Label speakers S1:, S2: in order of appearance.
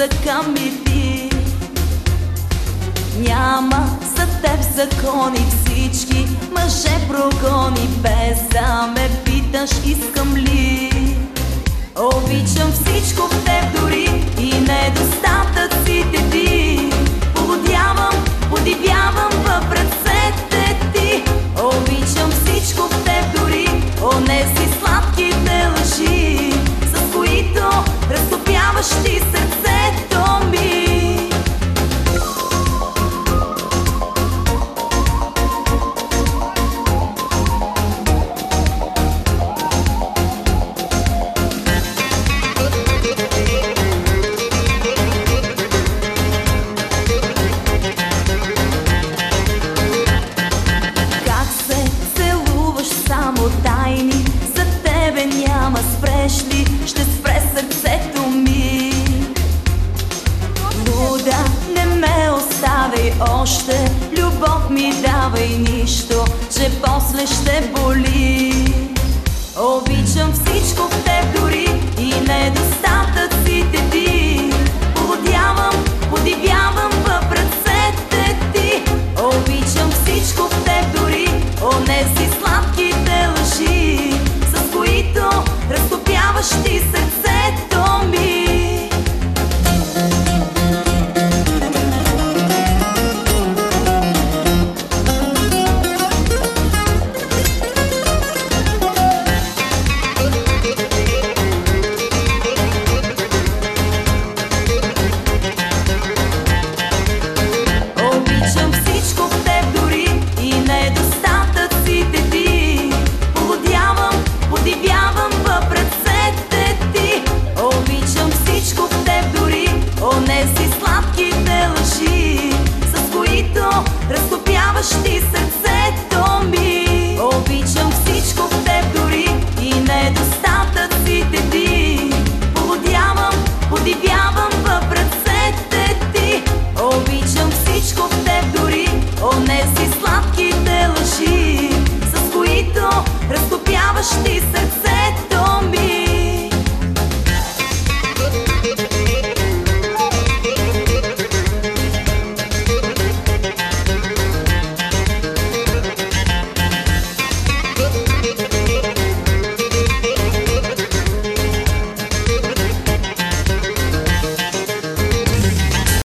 S1: към и ти. Няма за теб закони, всички мъже прогони, без да ме питаш искам ли. Обичам всичко в теб, дори и недостатъците ти. Полудявам, подивявам в ръцете ти. Обичам всичко в теб, дори онези сладките лъжи, с които разтопяваш ти сърцето ми. Тайни, за тебе няма, спреш ли, ще спре сърцето ми. Луда, не ме оставяй още, любов ми давай, нищо, че после ще боли. Обичам всичко в теб, дори и недостатъците ти.